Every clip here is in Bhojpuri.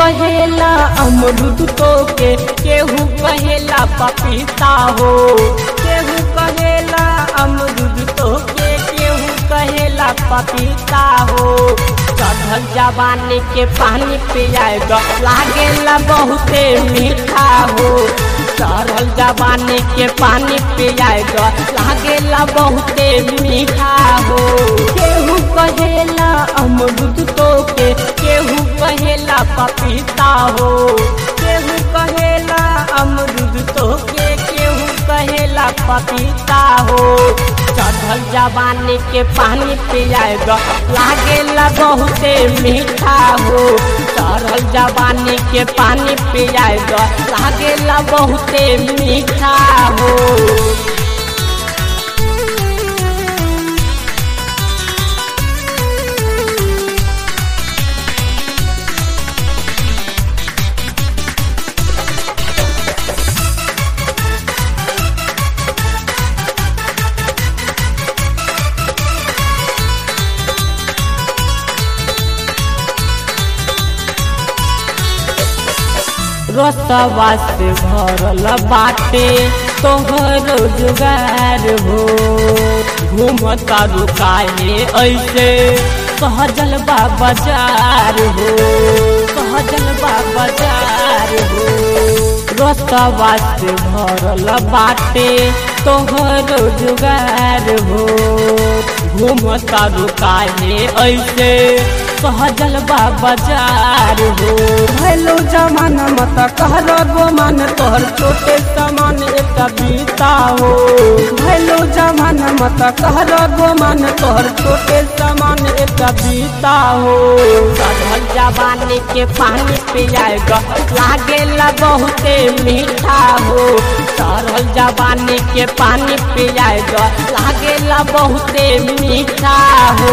कहेला अमरूद तो के, केहू कहेला पपीता हो। केहू कहेला अमरूद तो के, केहू कहेला पपीता हो। चढ़ल जवानी के पानी पियाएगा लागेला बहुते मीठा हो। चढ़ल जवानी के पानी पियाएगा लागेला बहुते मीठा हो। केहू कहेला अमरूद तो के, केहू कहेला पपीता हो। केहू कहेला अमरूद तो के, केहू कहेला पपीता हो। चढ़ल जवानी के पानी पियाएगा लागेला बहुते मीठा हो। चढ़ल जवानी के पानी पियाएगा लागेला बहुते मीठा हो। रसवा से भरल बाटे तोहर रोजगार हो। घूमता रुकाए ऐसे सहजल बा बाजार हो। सहजल बा बाजार हो। रसवा से भरल बाटे तोहर रोजगार हो। घूमता रुकाए ऐसे सहजल बा बाजार हो। भैलो जमाना मत कहलो गोमान तोहर छोटे समान एक बीता हो। भैलो जमाना मत कहलो गोमान तोहर छोटे समान एक बीता हो। चढ़ल जवानी के पानी पियाएगा लागेला बहुते मीठा हो। चढ़ल जवानी के पानी पियाएगा लागेला बहुते मीठा हो।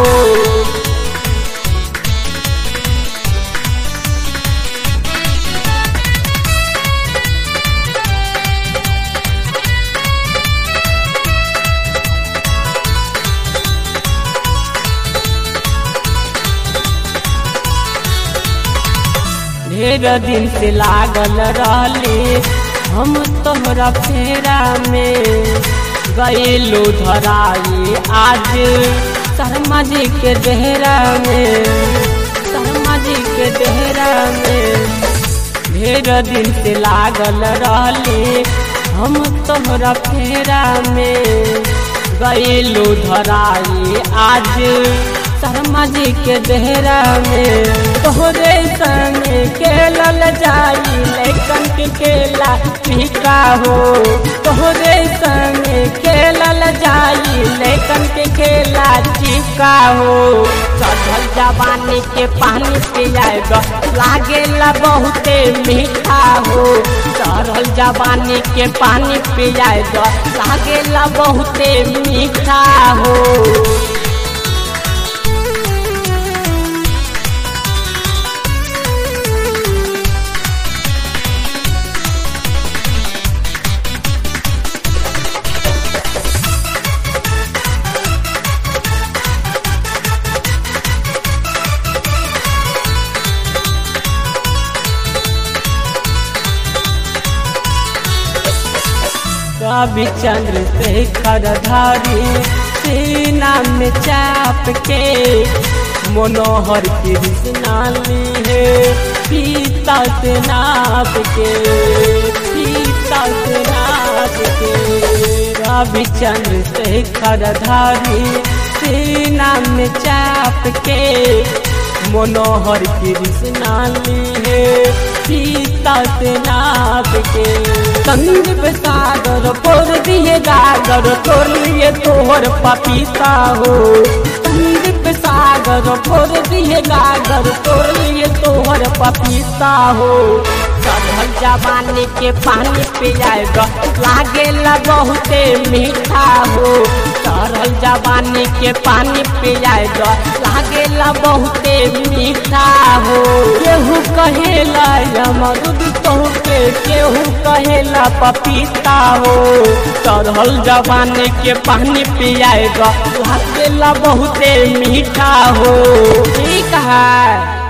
ढेर दिन से लागल रहली हम तोहरा फेरा में। गईलू धराई आज शर्मा जी के डेहरा में। शर्मा जी के डेहरा में ढेर दिन से लागल रहली हम तोहरा फेरा में। गईलू धराई आज शर्मा जी के डेहरा में। तोहरे संग खेलल जाई लैकन के खेला फीका हो। तोहरे संग खेलल जाई लैकन के खेला फीका हो। चढ़ल जवानी के पानी पियाएगा लागेला बहुते मीठा हो। चढ़ल जवानी के पानी पियाएगा लागेला बहुते मीठा हो। कवि चंद्रशेखर धारी सीना में चाप के मनोहर कृष्णा ली है पीता से नाप के। पीता से नाप के कवि चंद्रशेखर धारी सीना में चाप के मनोहर कृष्णा ली है पीता से नाप के। संदीप सागर फोड़ दिए गागर तोड़ लिए तोहर पपीता हो। संदीप सागर फोड़ दिए गागर तोड़ लिए तोहर पपीता हो। चढ़ल जवानी के पानी पियाएगा लागेला बहुते मीठा हो। चढ़ल जवानी के पानी पियाएगा लागेला बहुते मीठा हो। केहू कहेला अमरूद तो के, केहू कहेला पपीता हो। चढ़ल जवानी के पानी पियाएगा लागेला बहुते मीठा हो। ठीक है।